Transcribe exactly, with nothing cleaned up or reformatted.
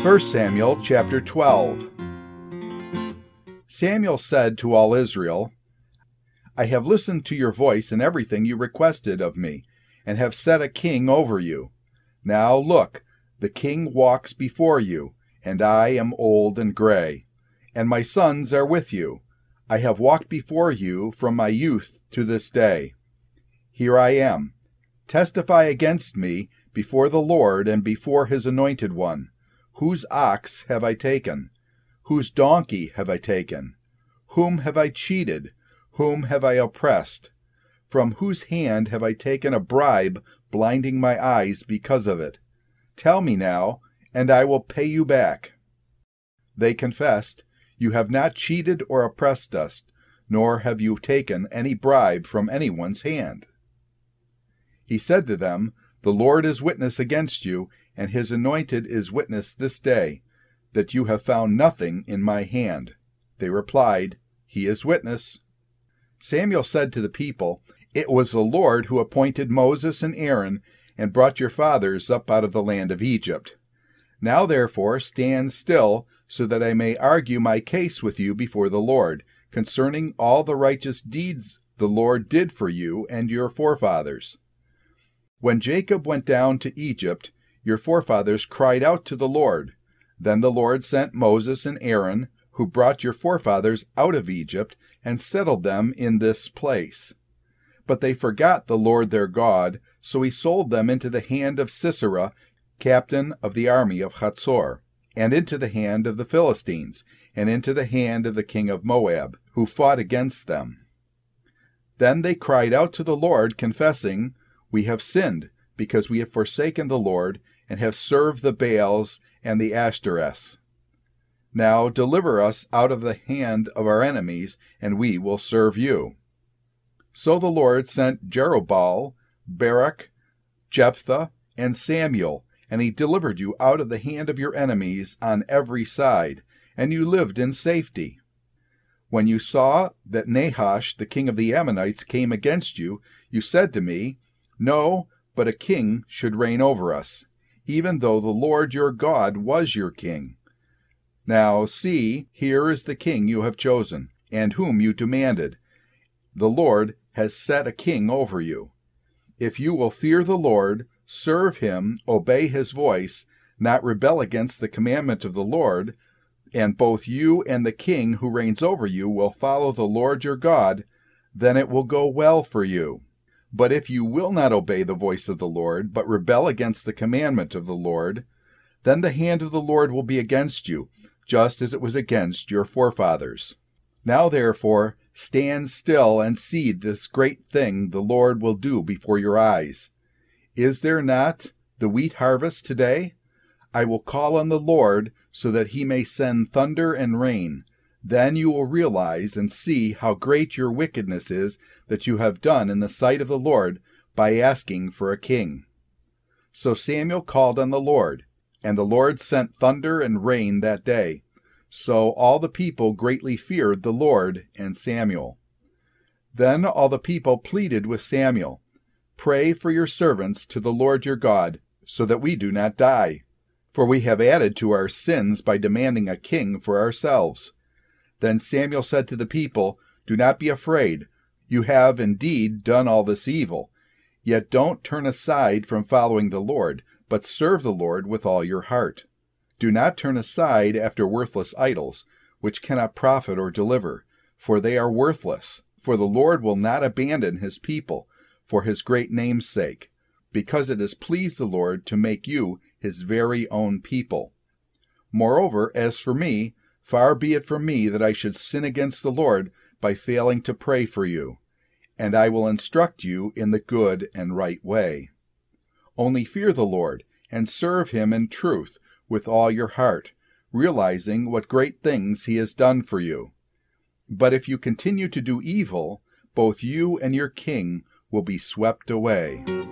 First Samuel chapter twelve. Samuel said to all Israel, I have listened to your voice in everything you requested of me, and have set a king over you. Now look, the king walks before you, and I am old and gray, and my sons are with you. I have walked before you from my youth to this day. Here I am. Testify against me before the Lord and before his anointed one. Whose ox have I taken? Whose donkey have I taken? Whom have I cheated? Whom have I oppressed? From whose hand have I taken a bribe, blinding my eyes because of it? Tell me now, and I will pay you back. They confessed, You have not cheated or oppressed us, nor have you taken any bribe from anyone's hand. He said to them, The Lord is witness against you, and his anointed is witness this day, that you have found nothing in my hand. They replied, He is witness. Samuel said to the people, It was the Lord who appointed Moses and Aaron, and brought your fathers up out of the land of Egypt. Now therefore stand still, so that I may argue my case with you before the Lord, concerning all the righteous deeds the Lord did for you and your forefathers. When Jacob went down to Egypt, your forefathers cried out to the Lord. Then the Lord sent Moses and Aaron, who brought your forefathers out of Egypt, and settled them in this place. But they forgot the Lord their God, so he sold them into the hand of Sisera, captain of the army of Hatzor, and into the hand of the Philistines, and into the hand of the king of Moab, who fought against them. Then they cried out to the Lord, confessing, We have sinned, because we have forsaken the Lord, and have served the Baals and the Ashtoreths. Now deliver us out of the hand of our enemies, and we will serve you. So the Lord sent Jerubbaal, Barak, Jephthah, and Samuel, and he delivered you out of the hand of your enemies on every side, and you lived in safety. When you saw that Nahash, the king of the Ammonites, came against you, you said to me, No, but a king should reign over us, even though the Lord your God was your king. Now see, here is the king you have chosen, and whom you demanded. The Lord has set a king over you. If you will fear the Lord, serve him, obey his voice, not rebel against the commandment of the Lord, and both you and the king who reigns over you will follow the Lord your God, then it will go well for you. But if you will not obey the voice of the Lord, but rebel against the commandment of the Lord, then the hand of the Lord will be against you, just as it was against your forefathers. Now therefore stand still and see this great thing the Lord will do before your eyes. Is there not the wheat harvest today? I will call on the Lord so that he may send thunder and rain. Then you will realize and see how great your wickedness is that you have done in the sight of the Lord by asking for a king. So Samuel called on the Lord, and the Lord sent thunder and rain that day. So all the people greatly feared the Lord and Samuel. Then all the people pleaded with Samuel, Pray for your servants to the Lord your God, so that we do not die. For we have added to our sins by demanding a king for ourselves. Then Samuel said to the people, Do not be afraid. You have indeed done all this evil. Yet don't turn aside from following the Lord, but serve the Lord with all your heart. Do not turn aside after worthless idols, which cannot profit or deliver, for they are worthless. For the Lord will not abandon his people, for his great name's sake, because it has pleased the Lord to make you his very own people. Moreover, as for me, far be it from me that I should sin against the Lord by failing to pray for you, and I will instruct you in the good and right way. Only fear the Lord, and serve him in truth with all your heart, realizing what great things he has done for you. But if you continue to do evil, both you and your king will be swept away.